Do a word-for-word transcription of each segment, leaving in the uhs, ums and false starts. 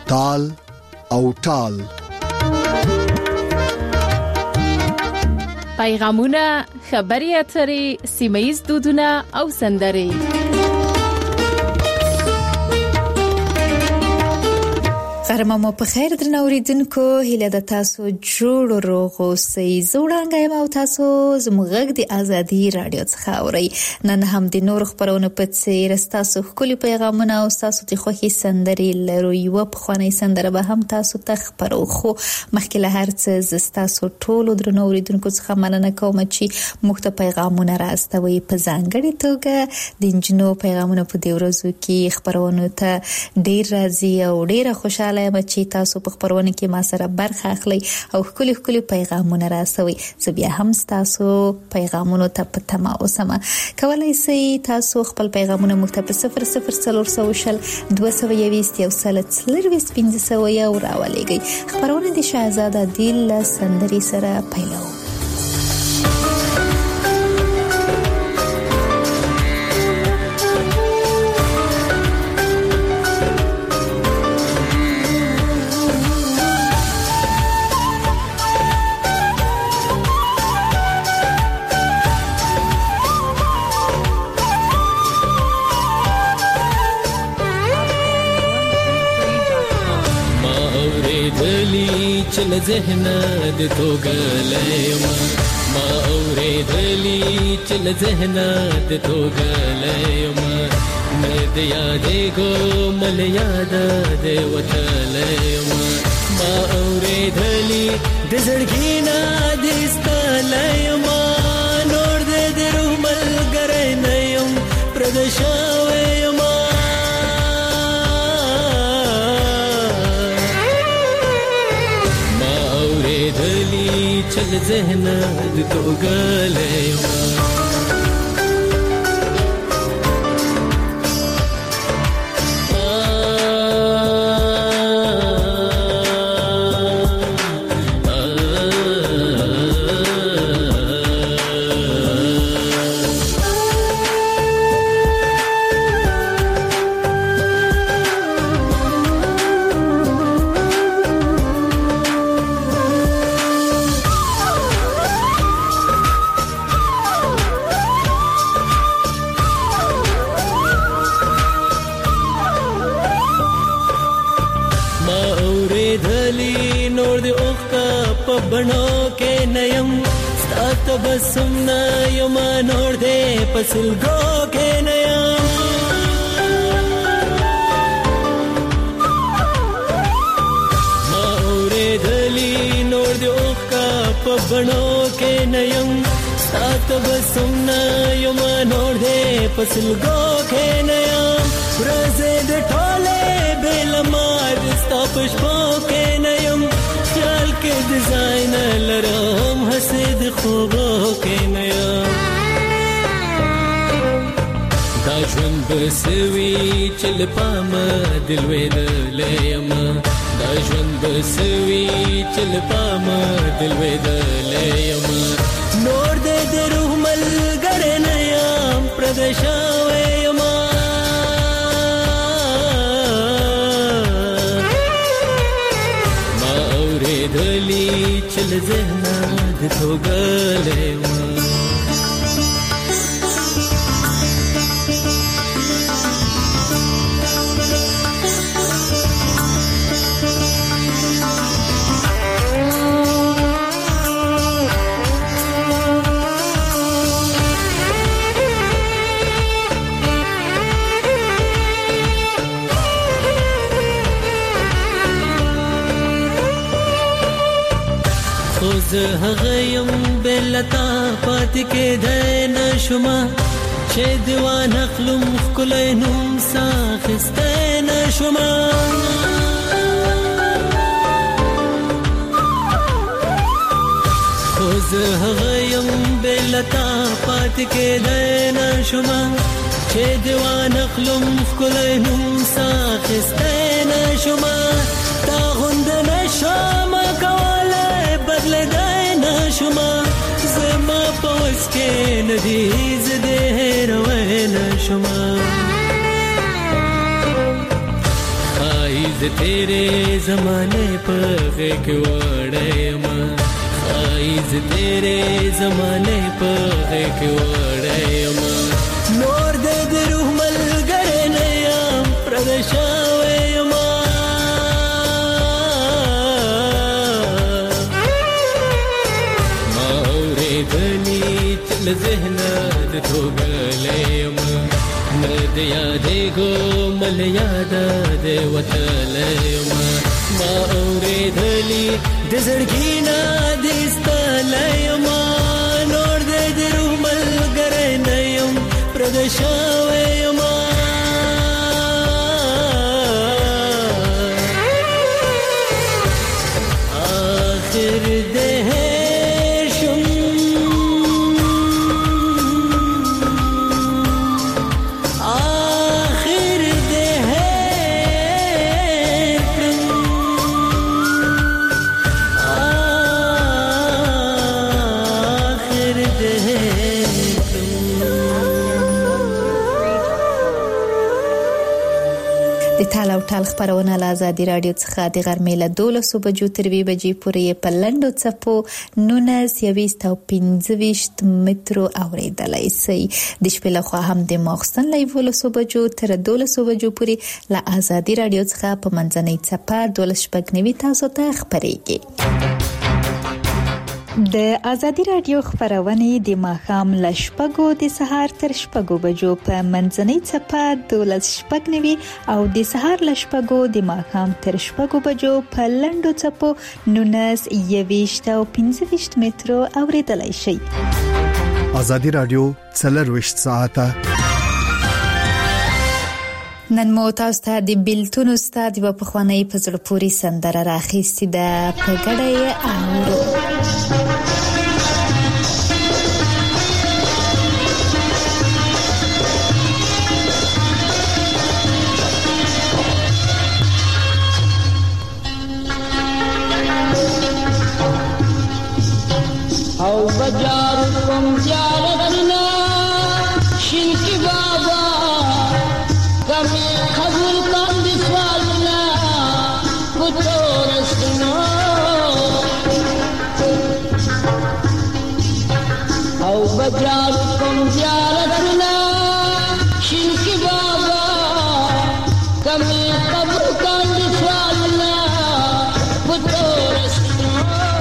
تال او ټال. پیغامونه، خبري اترې، سیمه‌ییز دودونه او سندرې. غرمه مو په خیر درنو اوریدونکو، هیله د تاسو جوړ روغ اوسئ. زوړانګایم او تاسو زموږ غږ د ازادي رادیو څخه اورئ. نن هم د نور خبرونو په څیر تاسو خولي پیغامونه او تاسو د خوښي سندرې لرو. یو په خواني سندره به هم تاسو ته خبرو. خو مخکې له هر څه تاسو ټول درنو اوریدونکو څخه مننه کوم چې موږ ته پیغامونه راستوي. په ځانګړي توګه د انجنو پیغامونه په دې ورځو کې خبرونه ته ډیر راځي او ډیره خوشاله چې تاسو په خبرونه کې ما سره برخه اخلي او خولي خولي پیغامونه راسوي. زه بیا هم تاسو پیغامونو ته په تمه اوسم. کولای شئ تاسو خپل پیغامونه موږ ته په صفر صفر څلور شل دوه سوه یوویشت یو سل څلرویشت پنځه سوه یو راولېږئ. خبرونه د شهزاده دیل سندري سره پیلو. چل ذهن د توګلېم ما اورېدلې چل ذهن د توګلېم مې د یادې ګومل یاد د وتلېم ما اورېدلې د زړګي نه د استلېم نور دې د روح ملګری نه یم پردشاوې ما چل ذهن د توګلېم بڼو کې نیم ستا تبسم نه یم نور دې پسلګو کې نیم ما اورېدلې نور دې اوښکه په بڼو کې نیم ستا تبسم نه یم نور دې پسلګو کې نیم ورځې د ټولې بېلمار ستا په شپو کې نیم خیال کې ډیزاین لرم حسد خوبو کې نه یم دا ژوند بسوي چل پام دل وېدلې یم دا ژوند بسوي چل پام دل وېدلې یم نور دې د روح ملګری نه یم پردشاوې یم دلی چل ذهن د توګلېم زه هغه یم بلتا پات کې د نشما چې دیوان خپلم خلای نوم ساخسته نشما خو زه هغه یم بلتا پات کې د نشما چې دیوان خپلم خلای نوم ساخسته نشما تا غوند نشما کوله بدل دای نشما زما پوس کې ندی زده روان نشما خایز तेरे जमाने पर के वड़यमा खाइज तेरे जमाने पर के वड़यमा नोर दे रूह मल गए नया प्रदशावयमा माउरे गली चल जहनत तो गलयमा मद यादे गो मल यादा दे वतलयमा माउरे धली दजड़गी ना दिस्तलयमा नोर दे रूह मल गरे नयम प्रदशावयमा आखिर देह ټال او ټال خبرونه له آزادي رادیو څخه د غرمې له دولسو بجو تر وی بجې پورې په لنډو څپو نونس یويست او پنځه مترو اوریدلای شئ. د شپې له خوا هم د ماخستن له ولسو بجو تر دولسو بجو پورې له آزادي رادیو څخه په منځنۍ څپه دولس شپږ نوي تاسو ته خبرېږي. د آزادي رادیو خبرونه د ماښام له شپږو د سهار تر شپږو بجو په منځنۍ څپه دولس شپږ نوي او د سهار له شپږو د ماښام تر شپږو بجو په لنډو څپو نونس یويشت او پنځه مترو اوریدلای شئ. آزادي رادیو څلرويشت ساعته نن مو تاسو ته د بیلتون استاد په پخوانی په زړه پوری سندره راخېستې ده په ګډه یې اورو. او بجار کوم زیارتنا شینکی بابا کمی قبول کن دی سوالنا پتورستنا او بجار کوم زیارتنا شینکی بابا کمی قبول کن دی سوالنا پتورستنا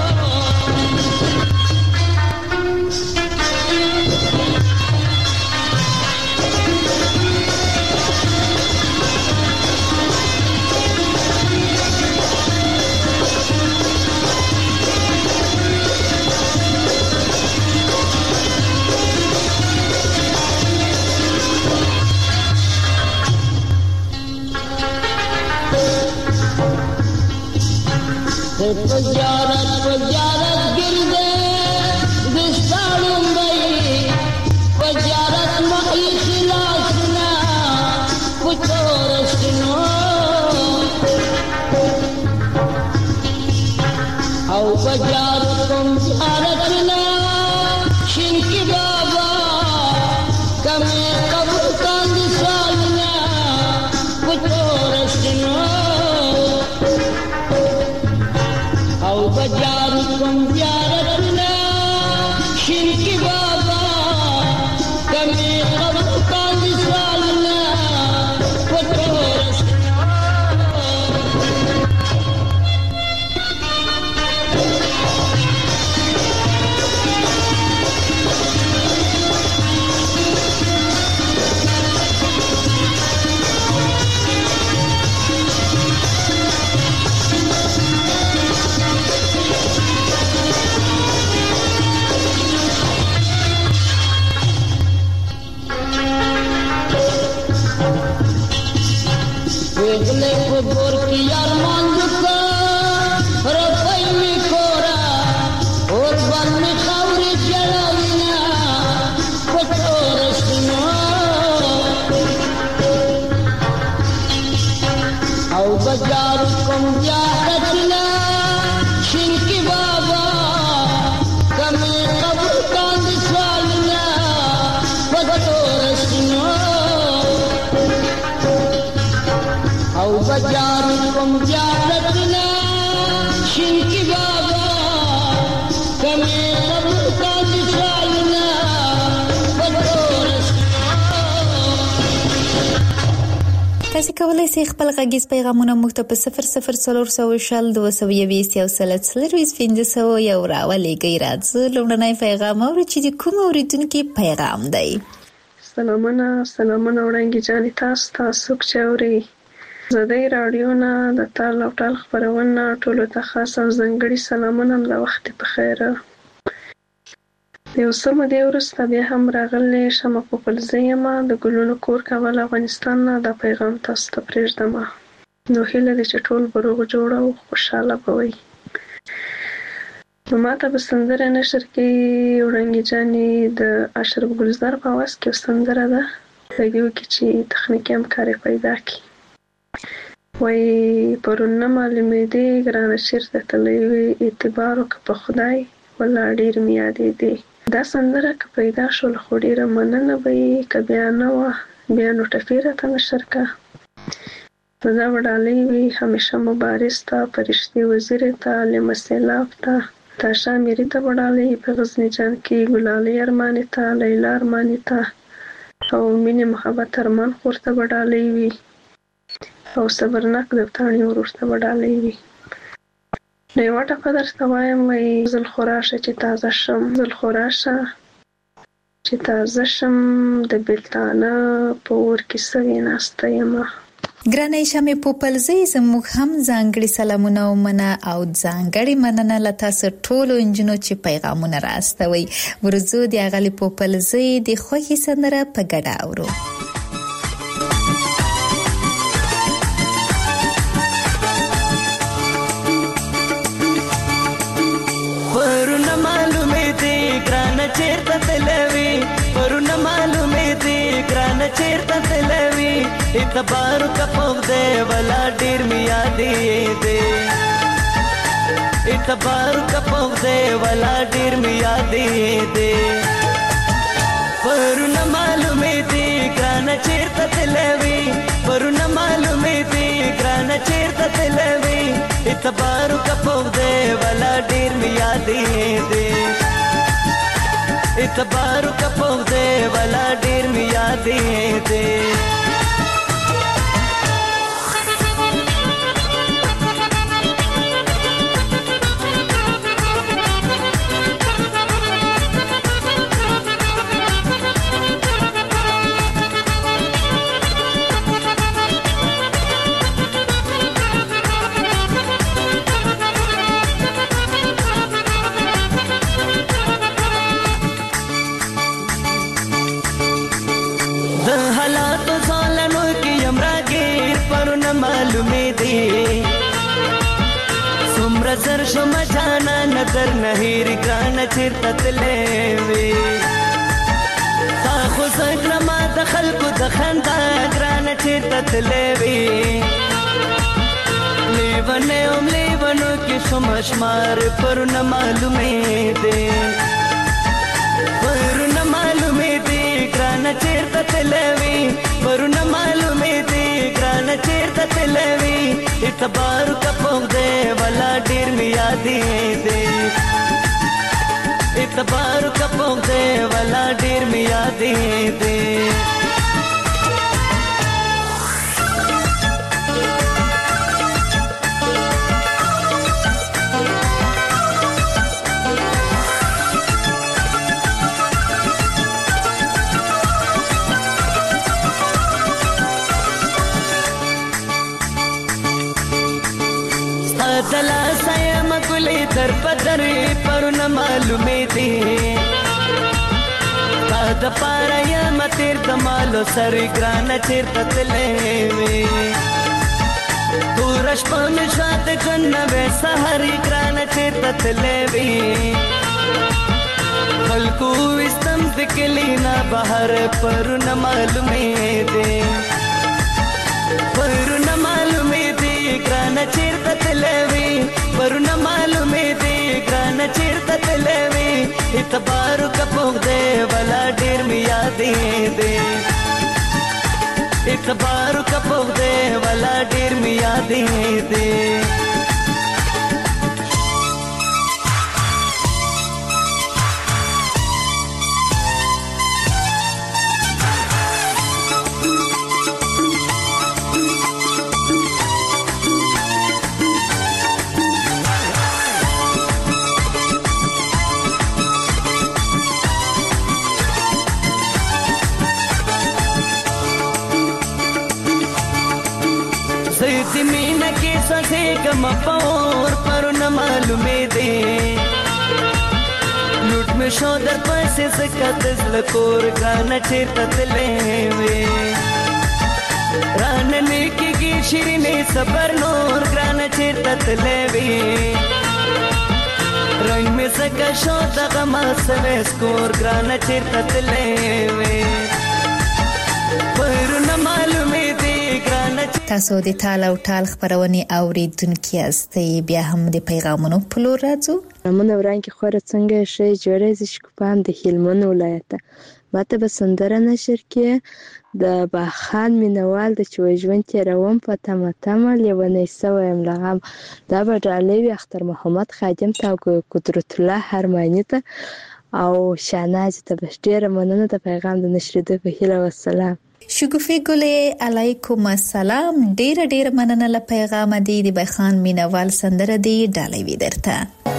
Pajarat pajarat girde distalum bai pajarat ma ikhlasna putorasno au pajarat kum ziyaratna shinki baba kame qabul kan disalna putorasno بجاركم زيارتنا شرك بابا كمي قبل كان سالنا وتورثنا Wegle kubur ki arman duka rafai mi kora urban mi khawri jalawina patorasna au bajarukum jahatna shinki baba kami qabul kan diswalna patorasna au بجار کوم جارتنا شینکی بابا کمه قبر کا دسالنا تاسو کولای شئ خپل غږیز پیغامونه موږ ته په صفر صفر څلور سوه شل دوه سوه یویشت یو سل څلرویشت پنځه سوه یو راولېږئ. راځه لومړنی پیغام اورو چې د کوم اورېدونکي پیغام دی. سلامونه سلامونه وړاندې جانې تاسو تاسو چې اورئ زدی رادیو نه د تال او ټال خپرونه ټولو ته خاص او ځانګړي سلامونه د وخت په خیر. یو څه مودې وروسته بیا هم راغلی شمه پوپلزی یم د ګلونو کور کابل افغانستان نه دا پیغام تاسو ته پرېږدم. نو هیله ده چې ټول به روغ جوړ او خوشحاله به وئ. نو ماته به سندره نشر کې وړانګې جانې د اشرف ګلزار په اواز کې یو سندره ده په دې کې چې تخنیکي همکاري پیدا کړي. وایي پرون نه معلومېدې ګرانه چېرته تللی وې اعتبار وکړه په خدای والله ډېر مې یادېدې. دا سندره که پیدا شول خو ډېره مننه به یې که بیا نه وه بیا نو ټپې راته نشر کړه. نو دا به ډالۍ وي همیشه مبارز ته فرشتې وزیرې ته لمه سیلاب ته تاشا میري ته به ډالۍ په غزني جان کې ګلالۍ ارماني ته لیلا ارماني ته او مینې محبت ارمان خور ته به ډالۍ وي او صبرناک دفتاڼي ورور ته به ډالۍ وي. نو یوه ټپه درته وایم وایي زل خو راشه چې تازه شم زل خو راشه چې تازه شم د بېلتانه په اور کې سوې ناسته یمه. ګرانه شمه پوپلزی زموږ هم ځانګړي سلامونه ومنه او ځانګړي مننه له تاسو ټولو انجنونو چې پیغامونه راستوي. ورځو د اغلی پوپلزی د خوښي سندره په ګډه اورو. پرونه معلومه دي ګرانه چیرته تلوي پرونه معلومه دي ګرانه چیرته تلوي اعتبار کپوغ دے ولا ډیر می یادې دے اعتبار کپوغ دے ولا ډیر می یادې دے پرونه معلومه دي ګرانه چیرته تلوي پرونه معلومه دي ګرانه چیرته تلوي اعتبار کپوغ دے ولا ډیر می یادې دے اعتبار کپوغ دے ولا ډیر می یادې دے. زر شم جانا نظر نهیر ګرانه چیرته تللی وې تا خو زکړه ما د خلکو د خندا ګرانه چیرته تللی وې لیونی ام لیونو کې شم شمار پرونه معلومې دي پرونه معلومې دي ګرانه چیرته تللی وې پرونه معلومې دي ګرانه چیرته تللی وې اعتبار کپوغ دے ولا ډیر می یادې دے اعتبار کپوغ دے ولا ډیر می یادې دے. دلا سایم ګلې در پدرې پرونه معلومې دي تا د پاره یم تیر د مالو سر ګرانه چیرته تللی وې تور شپه مې شاته جنوې سحر ګرانه چیرته تللی وې خلکو وستم د کلی نه بهر پرونه معلومې دي پرونه معلومې دي ګرانه چیرته تللی وې پرونه معلومې دي ګرانه چیرته تللی وې اعتبار کپوغ دے ولا ډیر می یادې دي سبارو کپوخ دے والا ډیر می یادې دې کم پور پر نہ معلومې دي لوټ مې شو در پسې سکت زلکور غانا چیرته تلې وې ران نه کېږي شیرینې صبر نور غانا چیرته تلې وې رنگ مې سکه شو دغه ما سوي سکور غانا چیرته تلې وې پر نہ معلومې دي تاسو د تال او ټال خبرونه اوریدونکو یاستئ بیا هم د پیغامونو په لور راځو مونږ ورانکي خوره څنګه شي جوړې ز شکوپان د هلمند ولایت ماته به سندره نشر کې د باخان مینوال د چويژوند تیروم په تمه تمه لیونی سویم لغم دا به ډالوي اختر محمد خادم تا قدرت الله هرمانی ته او شاناز ته بشډیره مننه د پیغام د نشریدو په هیله والسلام شګوفي ګلې علیکم السلام ډیر ډیر مننه له پیغام دی د بخان مینوال سندره دی ډالوي درته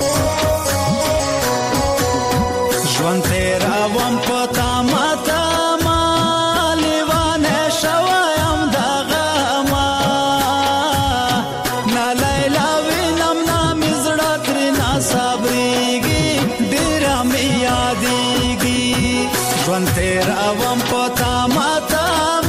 ژوند تیرا وم پتا ماتا ما لیوانه شوایم دغه ما نا لیلا وینم نا مزړه کرنا صبرېږي ډیر مې یادېږي ژوند تیرا وم پتا ماتا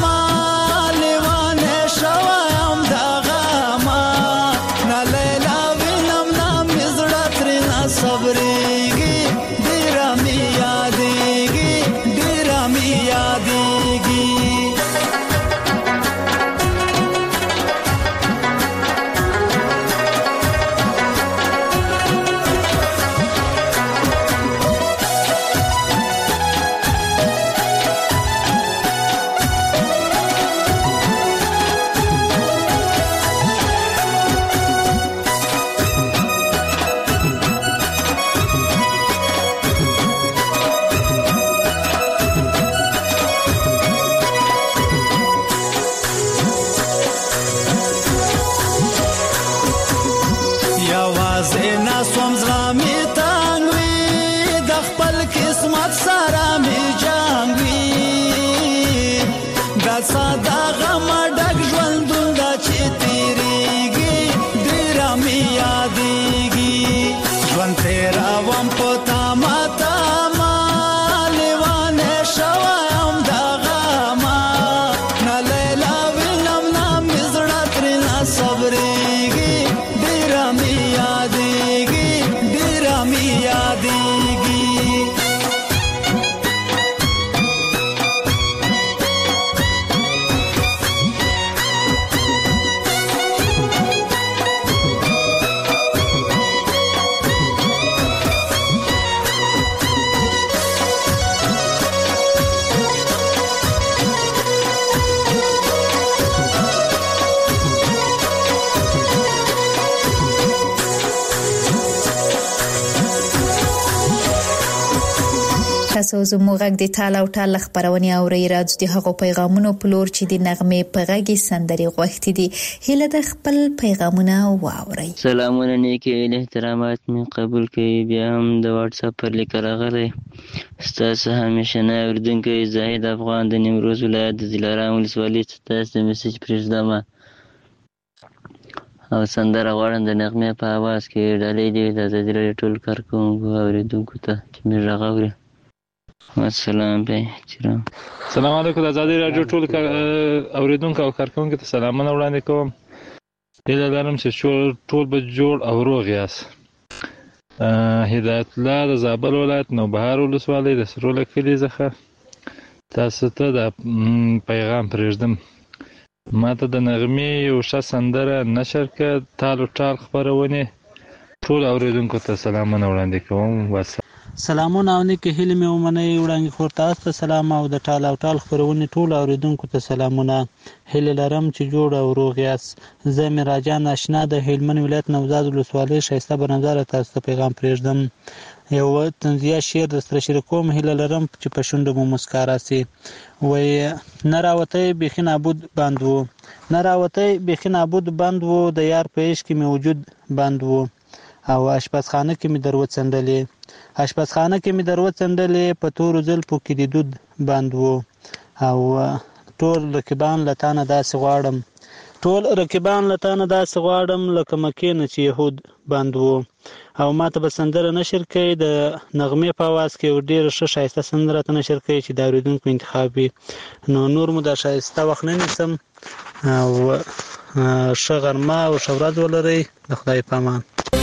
تاسو زموږ غږ د تال او ټال خبرونه اوري راځي د هغو پیغامونو په لور چې د نغمه په غږی سندري غوښتي دي هله د خپل پیغامونه واوري سلامونه نیکی احترامات می قبول کړئ بیا هم د واتس اپ پر لیک راغلی ستاسو همیشه نه اردوونکی زاهد افغان د نیمروز ولایت د دلارام ولسوالۍ ستاسو میسج پرېږدم او سندره غواړم د نغمه په आवाज کې ډالۍ دی د زړه ټول کارکونکو اوریدونکو ته چې می راغوري السلام علیکم سلام علیکم د آزادی رادیو ټول اوریدونکو او کارکونکو ته سلامونه وړاندې کوم هیله لرم چې ټول به جوړ او روغ یاست هدایت الله د زابل ولایت نوبهار ولسوالۍ د سروله کلي څخه تاسو ته د پیغام پرېږدم ماته د نغمې یو ښه سندره نشر کړه تال او ټال خپرونې ټول اوریدونکو ته سلامونه وړاندې کوم واسه سلامونه او نیکې هیلې مې ومنئ. وړانګې خور تاسو ته سلام او د ټال او ټال خپرونې ټولو اورېدونکو ته سلامونه. هیلې لرم چې جوړ او روغ یاست. زه میراجان اشنا د هلمند ولایت نوزاد ولسوالۍ ښایسته بنظره تاسو ته پیغام پرېږدم. یو طنزیه شعر درسره شریک کوم. هیله لرم چې په شونډو مو مسکا راسي. وایي نه راوتی بیخي نابود بند و، نه راوتی بیخي نابود بند و، د یار په عشق کې مې وجود بند و، او اشپزخانه کې مې در وڅنډلې، اشپزخانه کې مې در وڅنډلې، په تورو زلفو کې د دود بند و، او ټول رقیبان له تا نه داسې غواړم، ټول رقیبان له تا نه داسې غواړم لکه مکې نه چې یهود بند و. او ما ته به سندره نشر کوي د نغمې په اواز کې یو ډېره ښه ښایسته سندره ته نشر کوي چې د اورېدونکو انتخاب وي. نو نور مو دا ښایسته وخت نه نیسم او ښه غرمه او ښه ورځ ولرئ. د خدای په امان.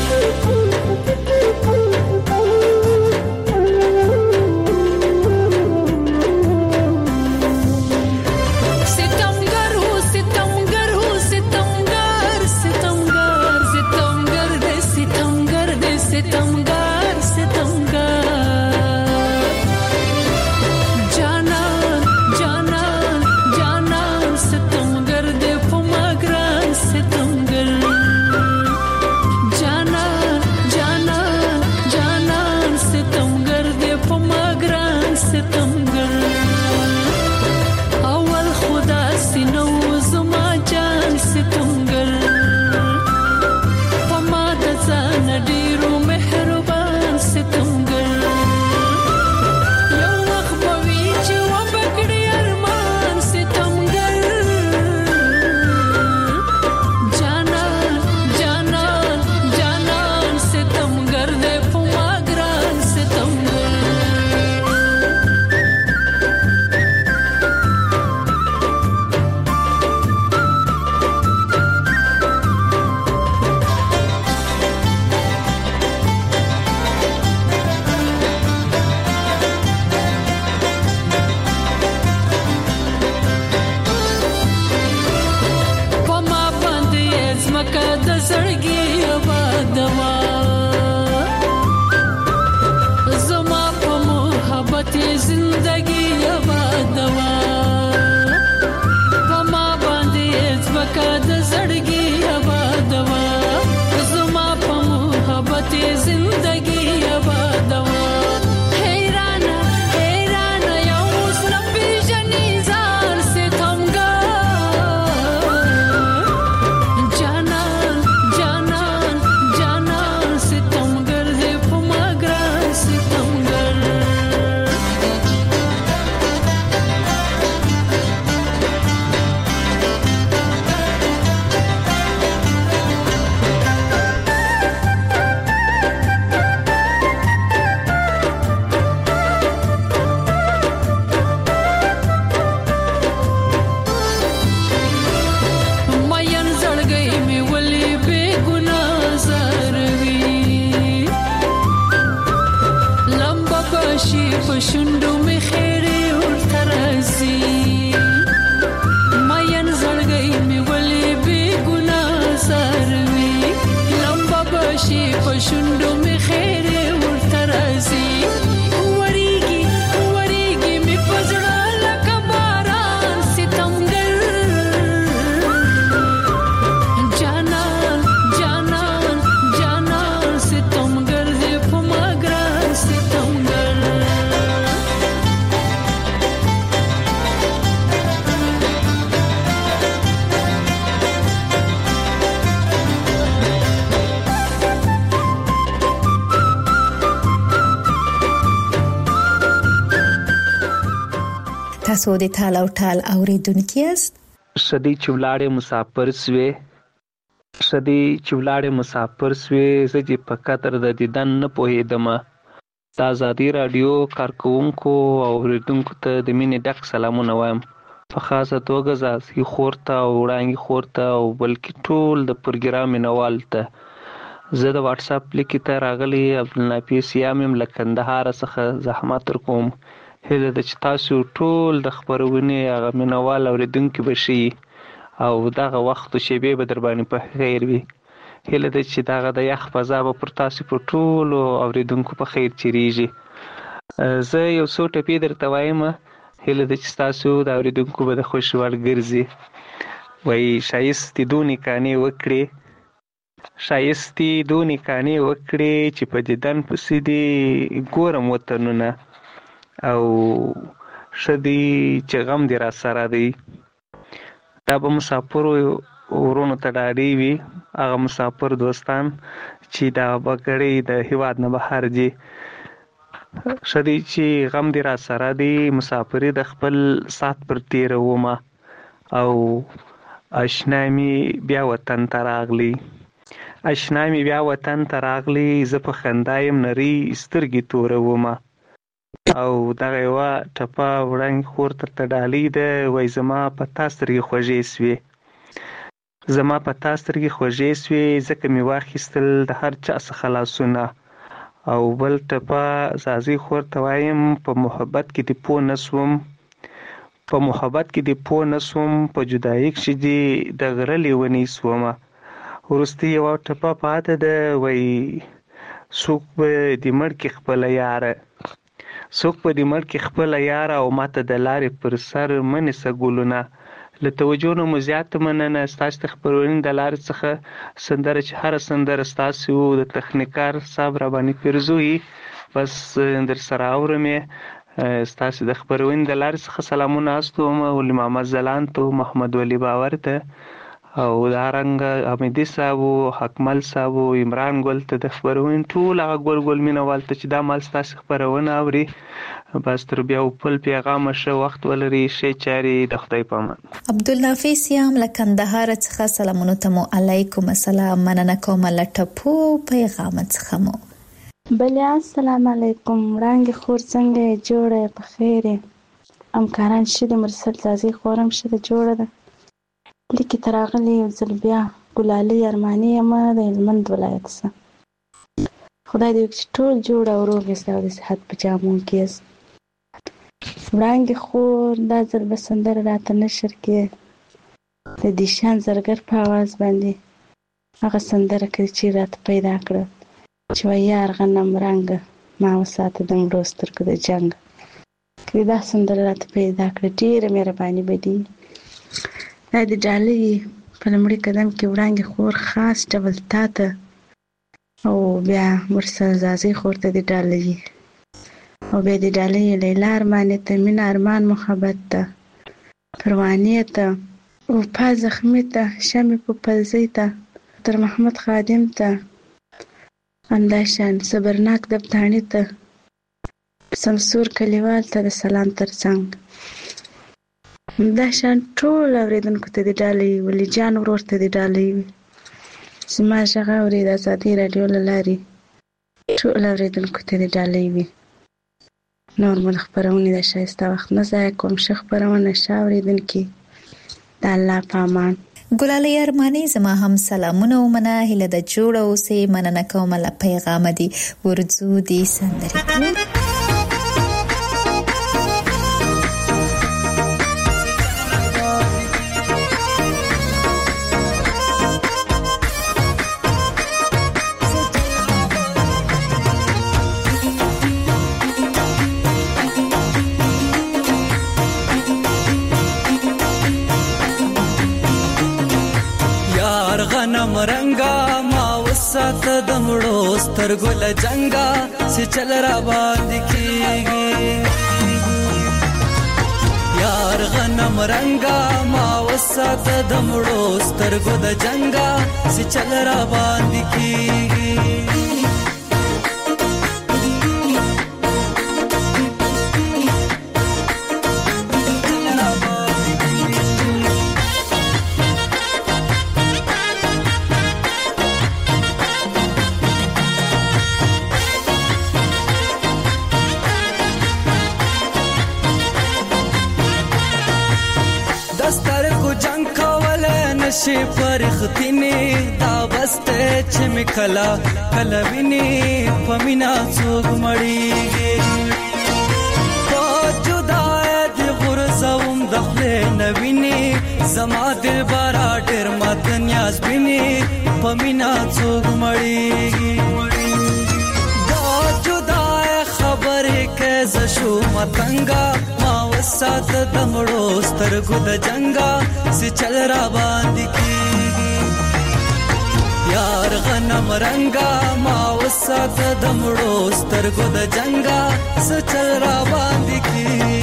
تاسو د ټال او ټال اوریدونکي یاست. شدی چولاړې مسافر سوې، شدی چولاړې مسافر سوې، زه چې په قدر د دیدن نه پوهېدم. د ازادي راډیو کارکوونکو او اوریدونکو ته د مینې ډک سلامونه وایم. په خاصه توګه زاسي خور ته او وړانګې خور ته او بلکې ټول د پروګرام مینوال ته. زه د واتس اپ لیکې ته راغلی عبدالنافیس یام یم له کندهار څخه زحمت ورکوم. هیله ده چې تاسو ټول د خپرونې هغه مینوال اورېدونکي به شئ او دغه وخت و شیبې به در باندې په خیر وي. هیله ده چې دغه د یخ فضا به پر تاسو په ټولو اوریدونکو په خیر چیریږي. زه یو څو ټپې درته وایم، هیله ده چې تاسو د اوریدونکو به د خوښې وړ ګرځي. وایي ښایستې دونې کانې وکړې، ښایستې دونې کانې وکړې چې په دیدن پسې دې ګورم وطنونه، او ښه دی چې غم دې را سره دی. دا به مسافرو ورونو ته ډاډې وي، هغه مسافر دوستان چې دا بګړۍ د هیواد نه بهر دي. ښه دی چې غم دې را سره دی، مسافري د خپل ساعت پر تېرومه، او اشنا مې بیا وطن ته راغلی، اشنا مې بیا وطن ته راغلی، زه په خندا یم نرۍ سترګې تورومه. او دغه یوه ټپه وړاندې خور درته ډالۍ ده، وایي زما په تا سترګې خوږې سوې، زما په تا سترګې خوږې سوې، ځکه مې واخیستل د هر چا څخه لاسونه. او بل ټپه زازۍ خور ته وایم، په محبت کې دې پوه نه سوم، په محبت کې دې پوه نه سوم، په جدایي کښې دې د غره لیونۍ سومه. وروستۍ یوه ټپه پاته ده، وایي څوک به دې مړ کړي خپله یاره، څوک به دې مړ کړي خپله یاره، او ماته د لارې پر سر مه نیسه ګلونه. له توجه نه مو زیاته مننه. ستاسو د خپرونې د لارې څخه سندره چې هره سندره ستاسو د تخنیکار صاحب راباندې پیرزوي، بس در سره اورم یې. ستاسو د خپرونې د لارې څخه سلامونه استوم ولي محمد ځلاند ته، محمد ولی باور ته، او دارنګه حمیدي صاحب، حکمل صاحب، عمران ګل ته، د خپرونې ټول هغه ګل ګل مینوال ته چې دا مال ستاسو خپرونه اوري. بس تر بیا بل پیغامه ښه وخت ولري، ښې چارې، د خدای په امان. عبدالنافع سیام له کندهار څخه سلامونه ته مو علیکم السلام، مننه کوم له ټپو پیغام څخه مو. بله السلام علیکم، وړانګې خور څنګه یې؟ جوړه یې؟ په خیر یې؟ همکاران ښه دي؟ مرسل زازۍ خور هم ښه ده، جوړه ده. لیکې ته راغلې یو ځل بیا، ګلالۍ ارماني یم د هلمند ولایت څخه. خدای دې وکړي چې ټول جوړ او روغ یاست او د صحت په جامو کې یاست. وړانګې خور دا ځل به سندره راته نشر کړې د دیشان زرګر په اواز باندې، هغه سندره کړې چې راته پیدا کړه چې وایي یار غنم رنګه ما وساته د مړو سترګو د جنګ. که دا سندره راته پیدا کړه ډېره مهرباني به دي. دا د ډالۍ په لومړي قدم کې وړانګې خور خاص ډول تا ته، او بیا مرسل زازۍ خور ته د ډالۍ، او بیا د ډالۍ لیلا ارماني ته، مینه ارمان محبت ته، پروانې ته، وفا زخمي ته، شمې په پلزۍ ته، تر محمد خادم ته، همداشان صبرناک دبتاڼي ته، سمسور کلیوال ته د سلام ترڅنګ. همداشان ټول اورېدونکو ته د ډالۍ، ولی جان ورور ته د ډالۍ وي. زما غږ اوري د ازادۍ راډیو له لارې ټول اورېدونکو ته د ډالۍ وي. نور مو د خپرونې د ښایسته وخت نه ضایع کوم. ښه خپرونه، ښه اورېدونکي، د الله په امان. ګلالۍ ارماني زما هم سلامونه ومنه، هیله د جوړه اوسې، مننه کوم له پیغامه دي. ورځو دې سندرې مرنګا ما وساته د مړو سترګو له جنګا چې چل را باندې کېږي. یار غنم رنګا ما وساته د مړو سترګو د جنګا چې چل را باندې کېږي. نشي پرختینی دا بسته چې مکلا کلا ویني پمینا څوک مړیږي. په جدای دی غرزوم دخله نویني زما دل بارا ډېر مات نیاز بیني. په پمینا څوک مړیږي دا جدای خبرې کې زشو متنګا ما وسات د مړو سترګو د جنگا سي چل را باندې کیږي یار غنم رنگا ما وسات د مړو سترګو د جنگا سي چل را باندې کیږي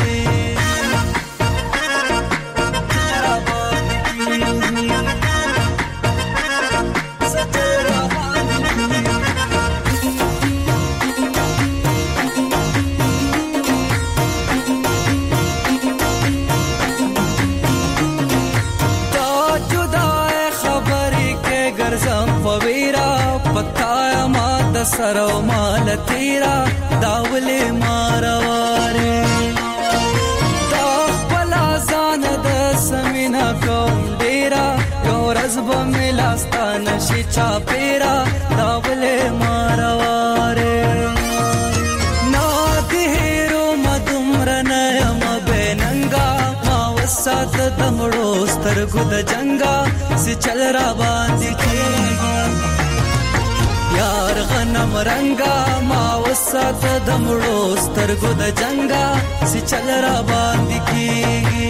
سرو مال تیرا داولی مارواره دا خپلا زان د سمینا کوم ډیرا یو رزب ملاستان شي چا پیرا داولی مارواره نا دیرو مدمرن یم بیننګا ما وسات د مړو سترګو د جنگا سي چل را باندې کیږي یار غنم رنگا ما وسات د مړو سترګو د جنگا سي چل را باندې کیږي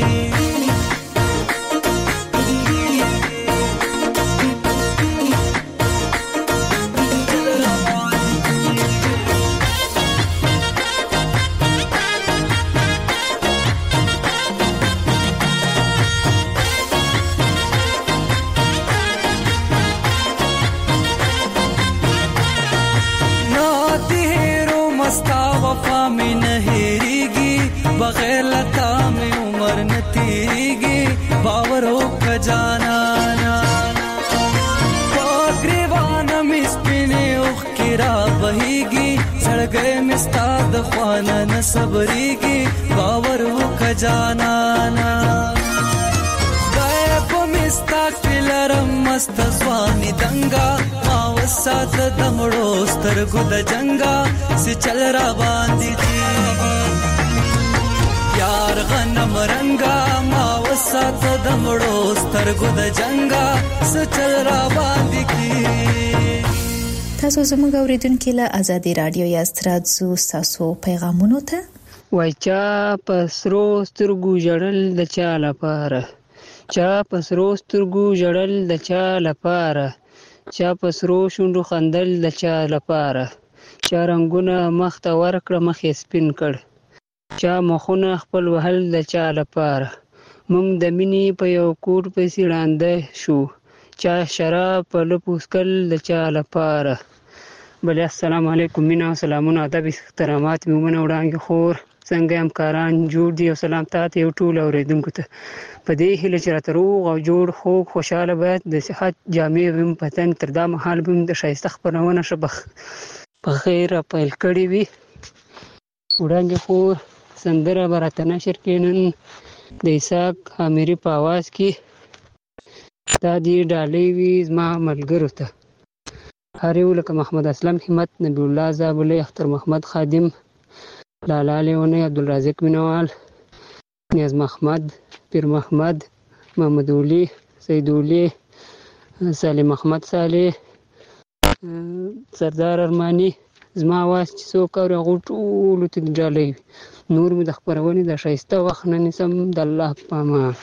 बगैर लता में उम्र न तीगी बावर हो खजाना ग्रीवान मिस्पिने उखिरा बहीगी सड़ गए मिस्ताद ख्वाना न सबरीगी बावर हो खजाना गए को मिस्ता किलरम मस्त स्वानी दंगा मावसात दमड़ो स्तरगु द जंगा से चल रा बांधी थी یار غنم رنگا ما وسات د مړو سترګو د جنگا سچل را باندې کی تاسو زموږ اوریدونکو له ازادي رادیو یاست راځو تاسو پیغامونو ته وای چا پسرو سترګو جړل د چا لپاره چا پسرو سترګو جړل د چا لپاره چا پسرو شوندو خندل د چا لپاره چا رنگونه مخ ته ورکړه مخ سپین کړ چا مخونه خپل وهل د چا لپاره مونږ د مینې په یو کور پسې ړانده شو چا شراب په لپوسکل د چا لپاره بلې السلام علیکم مینا او سلامونه ادب احترامات مې ومنه وړاندې خور څنګه همکاران جوړ دي او سلام تاته یو ټول اوریدونکو ته په دې هیله چې راته روغ او جوړ خوږ خوشحاله باید د صحت جامع ویم په تن تر دا مهال به د ښایسته خپرونه شبخ په خیر پیل کړې وي وړاندې خور سندره براته نشر کینن د اسحاق حمیری په आवाज کې دا دی ډالۍ وی زما ملګرو ته هریو لکه محمد اسلم همت نبی الله زابلی اختر محمد خادم لالا لیونی عبدالرازق مینوال نیاز محمد پیر محمد محمد اولی سید اولی سالم محمد صالح سردار ارمانی زما आवाज چې څوک اوري هغه ټول ته ډالۍ نور مې د خبرونې د ښایسته وخت نه نیسم د الله په امان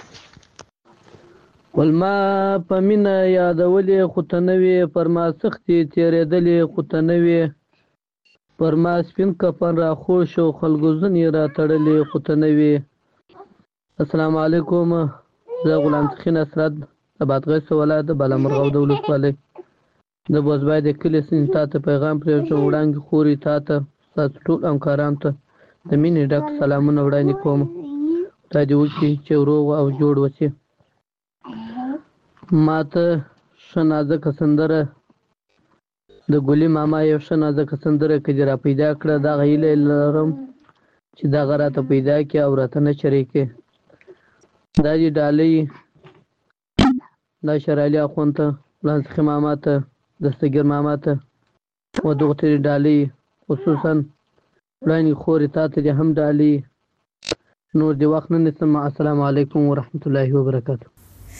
ولما په مینه یادولې خو ته نه وې پر ما سختې تېرېدلې خو ته نه وې پر ما سپین کفن راخوش او خلکو ځینې راتړلې خو ته نه وې السلام علیکم زه غلام تخین اسرد د بادغیس ولایت د بالامرغه د ولسوالۍ د بوزبای د کلي سین تا ته پیغام پرېږدم وړاندې خوري تا ته ستاسو ټول همکارانو ته د مینې ډک سلامونه وړاندې کوم خدای دې وکړي چې روغ او جوړ وشي ما ته ښه نازکه سندره د ګلي ماما یو ښه نازکه سندره که دې را پیدا کړه دغه هیله لرم چې دغه راته پیدا کړي او راته نشر یې کړي دا دې ډالۍ دا شرالي اخوند ته لانسخي ماما ته دستګیر ماما ته و دغه ته ډالۍ خصوصا وړاندې خورې تا ته دې هم ډالۍ نور دې وخت نه نیسم السلام علیکم ورحمت الله وبرکاته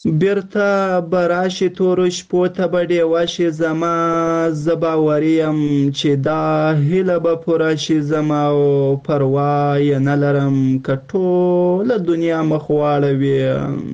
بیرته به راشي تورو شپو ته به ډیوه شي زما، زه باوري یم چې دا هیله به پوره شي زما، او پروا یې نه لرم که ټوله دنیا مخ واړوي،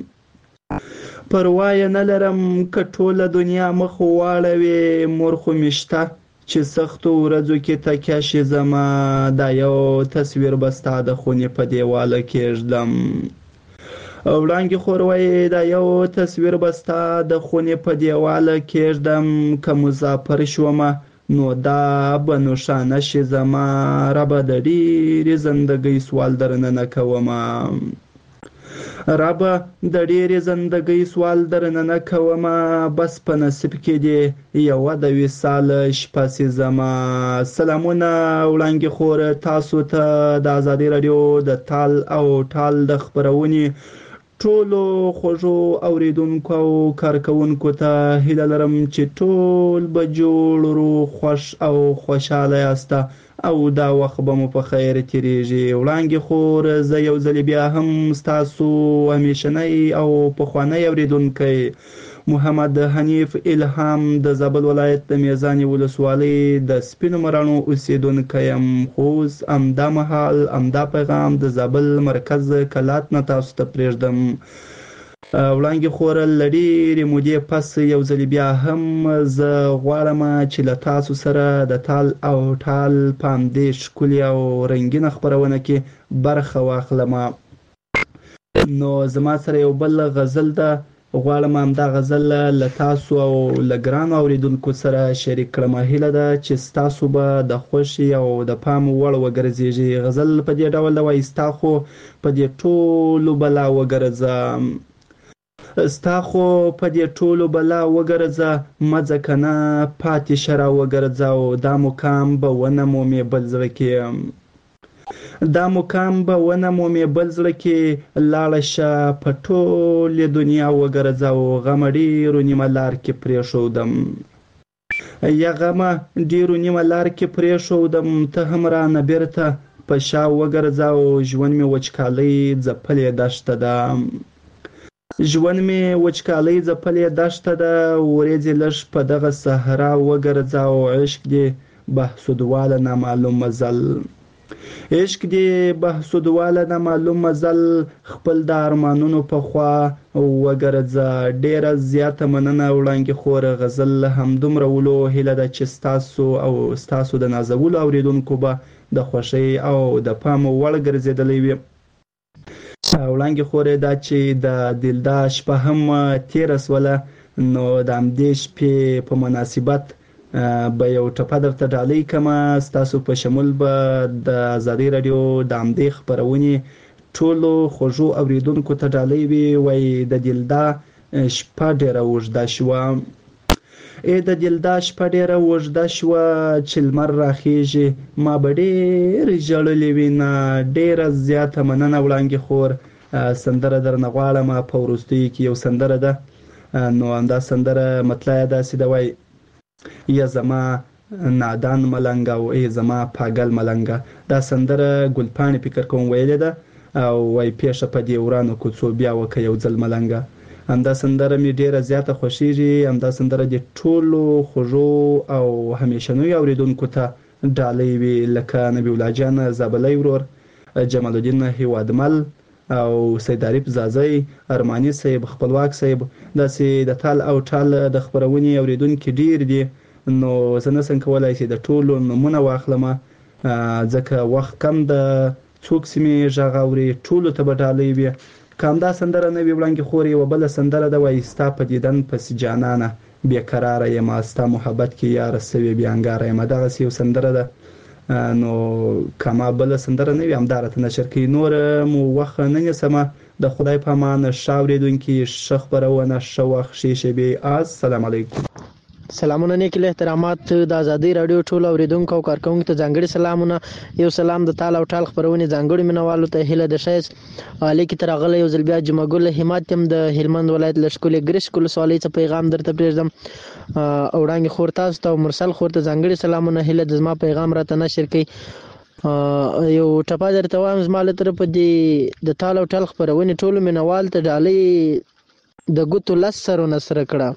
پروا یې نه لرم که ټوله دنیا مخ واړوي، مور خو مې شته چې سختو ورځو کې تکیه شي زما، دا یو تصویر به ستا د خونې په دیواله کېږدم. وړانګې خور وایي دا یو تصویر به ستا د خونې په دیواله کېږدم، که مسافر شومه نو دا به نوښانه شي زما، ربه د ډېرې زندګۍ سوال درنه نه کومه، ربه د ډېرې زندګۍ سوال درنه نه کومه، بس په نصیب کې دې یوه د وصال شپه سي زما. سلامونه وړانګې خور، تاسو ته د ازادي راډیو د تال او ټال د خپرونې ټولو خوږو اوریدونکو او کارکوونکو ته هیله لرم چې ټول به جوړ روغ خوښ او خوشحاله یاسته او دا وخت به مو په خیر تیریږي. وړانګې خور، زه یو ځل بیا هم ستاسو همیشنی او پخوانی اوریدونکی محمد حنیف الهام د زابل ولایت د میزانې ولسوالۍ د سپینو مراڼو اوسیدونکی یم. خو اوس همدا مهال همدا پیغام د زابل مرکز کلات نه تاسو ته پرېږدم. وړانګې خور، له ډېرې مودې پس یو ځل بیا هم زه غواړم چې له تاسو سره د تال او ټال په همدې ښکلې او رنګینه خپرونه کې برخه واخلم. نو زما سره یو بل غزل ده، غواړم همدا غزل له تاسو او له ګرانو اوریدونکو سره شریک کړم. هیله ده چې ستاسو به د خوښې او د پام وړ وګرځېږي. غزل په دې ډول ده وایي: ستا خو په دې ټولو بلا وګرځه، ستا خو په دې ټولو بلا وګرځه، مه ځه که نه پاتې شه را وګرځه، او دا مقام به ونه مومې بل زړه کې، دا مقام به ونه مومې بل زړه کې، لاړه شه په ټولې دنیا وګرځه، او غمه ډېرو نیمه لار کې پرېښودم، یا غمه ډېرو نیمه لار کې پرېښودم، ته هم رانه بېرته په شا وګرځه، او ژوند مې وچکالۍ ځپلې دښته ده، ژوند مې وچکالۍ ځپلې دښته ده، ورېځې لږ په دغه صحرا وګرځه، او عشق دې بهسودواله نامعلوم مزل، عشق دې بهسودواله نامعلوم مزل، خپل د ارمانونو په خوا وګرځه. ډېره زیاته مننه وړانګې خور. غزل همدومره ولو، هیله ده چې ستاسو او ستاسو د نازولو اوریدونکو به د خوښۍ او د پام وړ ګرځېدلی وي. وړانګې خور، دا چې د دلدا شپه هم تېره سوله، نو د همدې شپې په مناسبت به یو ټپه درته ډالۍ کړمه. ستاسو په شمول به د ازادي راډیو د همدې خپرونې ټولو خوږو اوریدونکو ته ډالۍ وي. وایي: د دلدا شپه ډېره اوږده شوه، ای د دلدا شپه ډېره اوږده شوه، چې لمر راخیږي ما به ډېر ژړلې وینه. ډېره زیاته مننه وړانګې خور. سندره درنه غواړم. په وروستیو کې یو سندره ده، نو همدا سندره مطلع یې داسې ده، وایي: یا زما نادان ملنګ او ای زما پاگل ملنګ. دا سندره ګلپاڼې فکر کوم ویلې ده، او وایي: پیښه په دې ورانو کوڅو بیا وکه یو ځل ملنګ. همدا سندره مې ډېره زیاته خوښیږي. همدا سندره د ټولو خوږو او همیشنیو اوریدونکو ته ډالۍ وي، لکه نبی الله جان زابلی ورور، جمال الدین هیوادمل او سید عارف زازی، ارماني صاحب، خپلواک صاحب. داسې د تال او ټال د خپرونې اوریدونکي ډېر دي، نو زه نشم کولی چې د ټولو نومونه واخلم ځکه وخت کم ده. څوک چې مې غږ اوري ټولو ته به ډالۍ وي. که همدا سندره نه وي وړانګې خور، یوه بله سندره ده، وایي: ستا په دیدن پسې جانانه بېقراره یم، ستا محبت کې یاره سوې بې انګاره یم. دغسې یو سندره ده. نو که ما بله سندره نه وي همدا راته نشر کوي. نور مو وخت نه نیسمه. د خدای په امان. ښه اورېدونکي، ښه خپرونه، ښه وخت، ښې شېبې. السلام علیکم. سلامونه، نیک احترامات د ازادي راډیو ټول اوریدونکو او کارکونکو ته ځانګړي سلامونه. یو سلام د تال او ټال خپرونې ځانګړي مینوالو ته هیله د ښایست لیکي تر راغلی یو ځل بیا جمعه ګل همت یم د هلمند ولایت له ښکلې ګرشک ولسوالۍ څخه پیغام درته پرېږدم. وړانګې خور تاسو ته او مرسل خور ته ځانګړي سلامونه. هیله د زما پیغام راته نشر کوي. یو ټپه درته وایم زما له طرفه د تال او ټال خپرونې ټولو مینوال ته ډالۍ د ګوتو لس سرونه سره کړه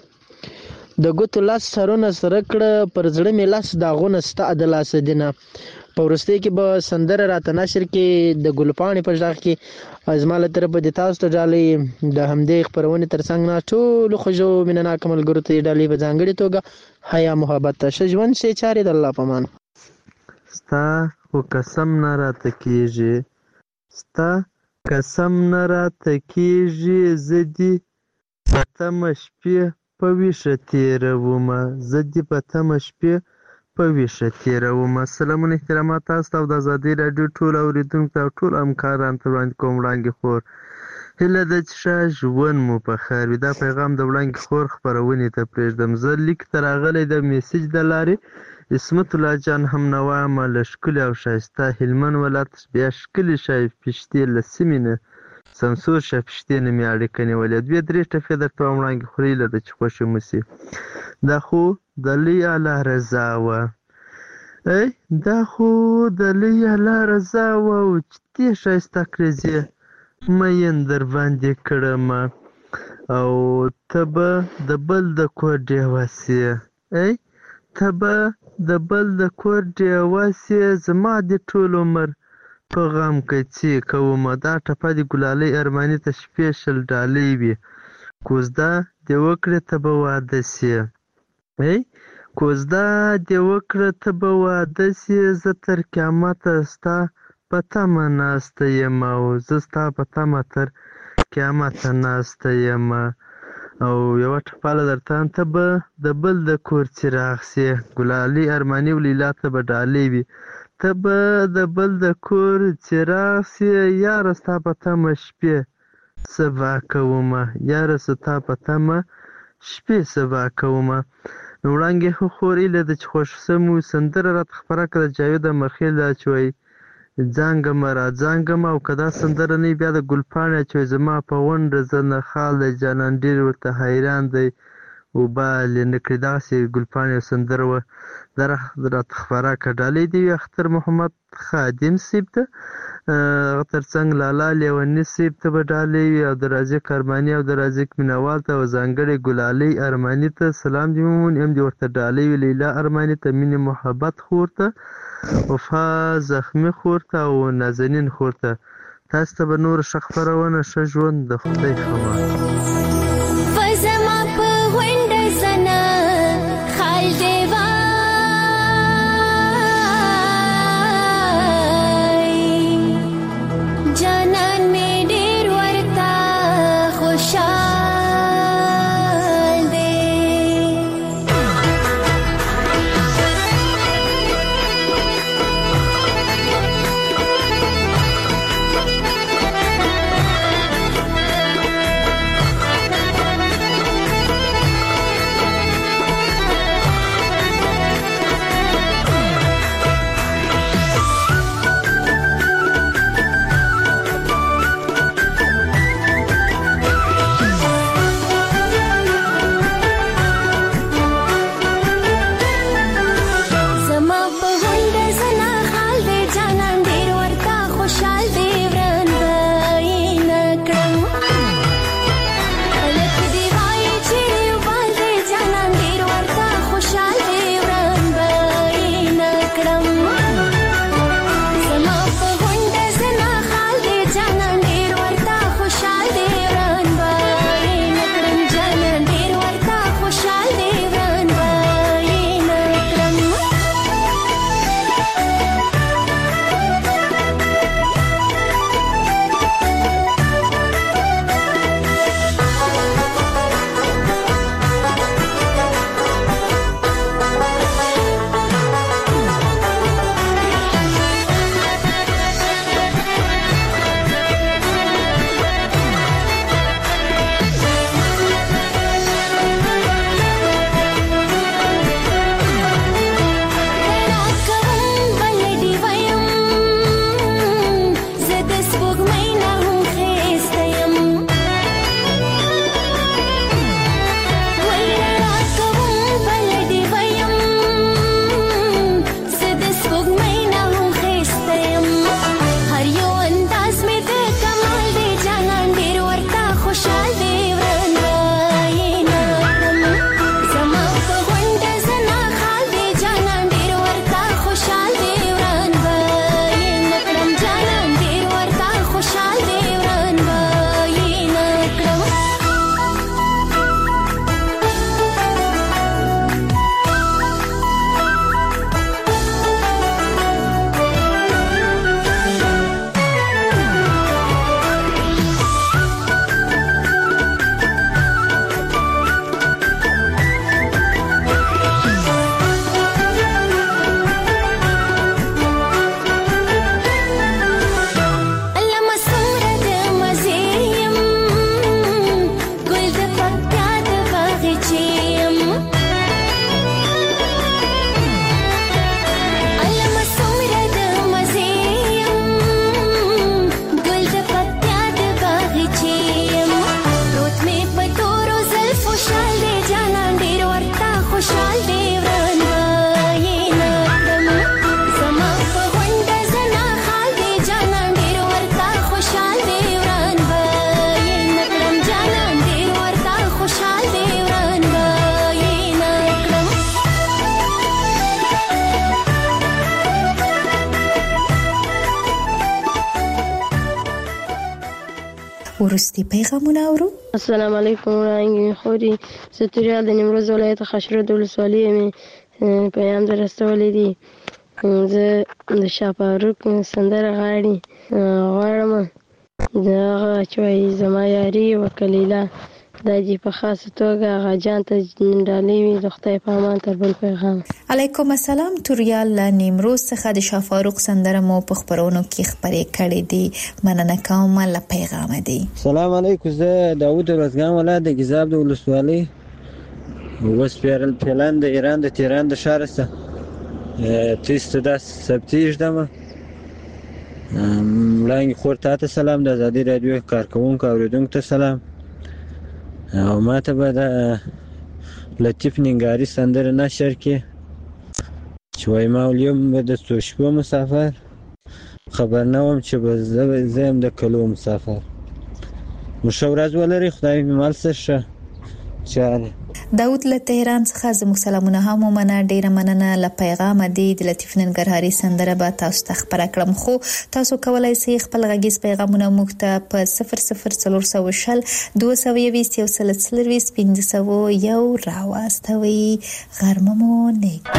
د ګوتو لس سرونه سره کړه پر زړه مې لس داغونه ستا د لاسه دینه. په وروستۍ کې به سندره راته نشر کې د ګلپاڼې په غږ کې زما له طرفه د تاسو ته ډالۍ د همدې خپرونې تر څنګ نه ټولو خوږو مینهناکو ملګرو ته یې ډالۍ په ځانګړې توګه حیا محبت ته ښه ژوند ښې چارې د الله په امان. ستا خو قسم نه راته کېږي ستا قسم نه راته کېږي زه دې په تمه شپې په ویښه تېرومه زه دې په تمه شپې په ویښه تېرومه. سلامونه احترامات تاسو ته او د ازادۍ راډیو ټولو اورېدونکو ته او ټولو همکارانو ته وړاندې کوم وړانګې خور. هیله ده چې ښه ژوند مو په خیر وي. دا پیغام د وړانګې خور خپرونې ته پرېږدم. زه لیک ته راغلی د میسج د لارې عصمت الله جان هم نوا یم له ښکلي او ښایسته هلمند ولایت بیا ښکلې شایفتې له سیمې نه سمسور شایفتې نه مې اړیکه نیولې. دوې درې ټپې درته وایم وړانګې خور هیله ده چې خوښې مو شي. دا خو د لوی الله رضا وه ای دا خو د لوی الله رضا وه او چې دې ښایسته کړزې مین در باندې کړمه او ته به د بل د کور ډېوه سې ای ته به د بل د کور ډېوه سې زما دې ټول عمر په غم کې کومه. دا ټپه د ګلالۍ ارماني ته سپیشل ډالۍ وي. کوزده دې وکړې ته به واده سې ای کوزده دې وکړه ته به واده سې زه تر قیامته ستا په تمه ناسته یم او زه ستا په تمه تر قیامته ناسته یم. او یوه ټپاله درته ته به د بل د کور څراغ سې ګلالۍ ارماني او لیلا ته به ډالۍ وي. ته به د بل د کور څراغ سې یاره ستا په تمه شپې سبا کومه یاره ستا په تمه شپې سبا کومه. نو وړانګې خور هیله ده چې خوښ سمو سندره راته خپره کړه د جاوید امیرخیل دا چې وایي ځانګمه را ځانګمه او که دا سندره نه وي بیا د ګلپاڼې چې وایي زما په غونډه زه نه خال دی جانان ډېر ورته حیران دی وبال یې نه کړي دغسې ګلپاڼې یو سندره وه دا راته خپره کړه. ډالۍ دې وي اختر محمد خادم صیب ته هغه تر څنګ لالا لیوني صیب ته به ډالۍ وي او د رازق ارماني او د رازق مینوال ته او ځانګړې ګلالۍ ارماني ته سلام دې وموني هم دې ورته ډالۍ وي. لیلا ارماني ته مینې محبت خور ته وفا زخمي خور ته او نازنین خور ته تاسو ته به نور ښه خپرونه ښه ژوند د خدای خبر. ورستي پیغامونه اورو. السلام علیکم وړاندې خوري ستوریال د نیمروز ولایت خشرود ولسوالۍ مې پیغام درستولې دي. زه د شاپاروک سندره غاړي غواړم دغه چې وایي زما یاري وکلیله دا دې په خاصه توګه هغه جان ته ډالۍ وي د خدای په امان تر بل پیغام. علیکم السلام. توریال له نیمروز څخه د شاپاروک سندره مو په خبرونو کې خبرې کړې دي. مننه کوم له پیغام دی. سلام علیکم. زه داوود ورزګان ولایت د ګیزاب د ولسوالۍ وسپیرل پلان د ایران د تهران د ښار څخه تیست دا سبتیج دمه ملانګ خور ته سلام. د آزادي رادیو کارکونکو اوریدونکو ته سلام. او ماته به د لطیف ننګاري سندره نشر کې چې وایي ما اليوم به د څو شپو مسافر خبر نه وم چې به زه یم د کلو مسافر. مو ښه ورځ ولرئ. خدای مې مال سر شه. چاره داود له تهران څخه زموږ سلامونه هم ومنه. ډیره مننه له پیغام دی. د لطیف ننګرهاري سندره به تاسو ته خبره کړم خو تاسو کولای شئ خپل غږیز پیغامونه موږ ته په صفر صفر څلور سوه شل دوه سوه یویشت یو سل څلرویشت پنځه سوه یو راواستوئ. غرمه مو نیک.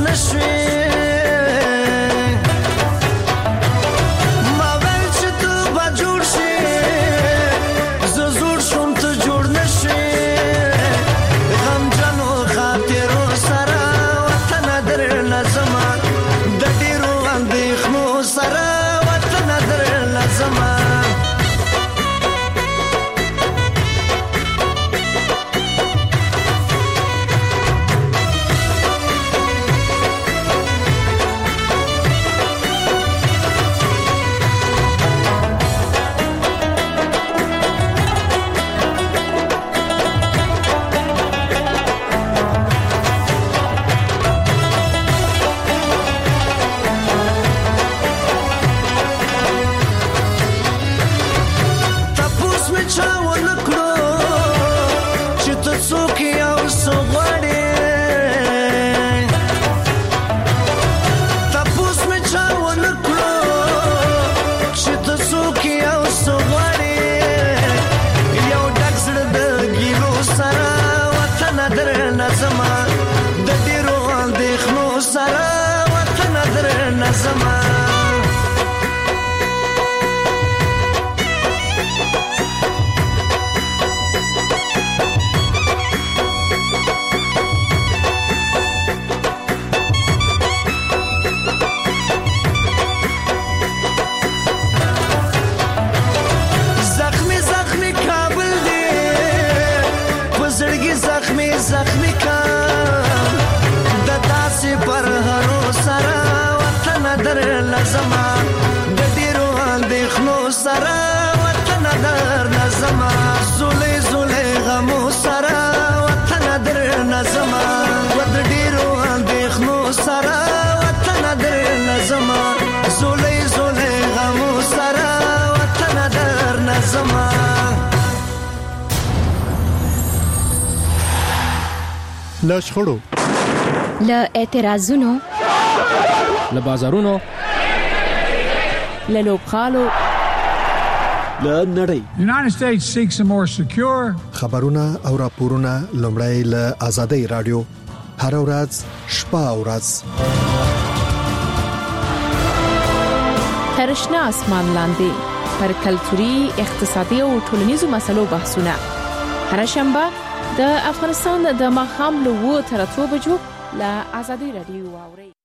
نشوي ما ویل چې ته به جوړ شي زه زوړ شوم ته جوړ نشي غمجنو خاطرو سره وطن درنه زما د ډېرو اندېښنو سره وطن درنه زما له شخړو له اعتراضونو له بازارونو له لوبغالو له نړۍ United States seeks a more secure خبرونه او راپورونه لومړی له آزادۍ رادیو هر ورځ شپه او ورځ ترشنا اسمان لاندې پر کلتوري اقتصادي او ټولنیزو مسلو بحثونه هر شنبه د افغانستان د ماښام له وو تر څو بجو له آزادۍ رادیو واوري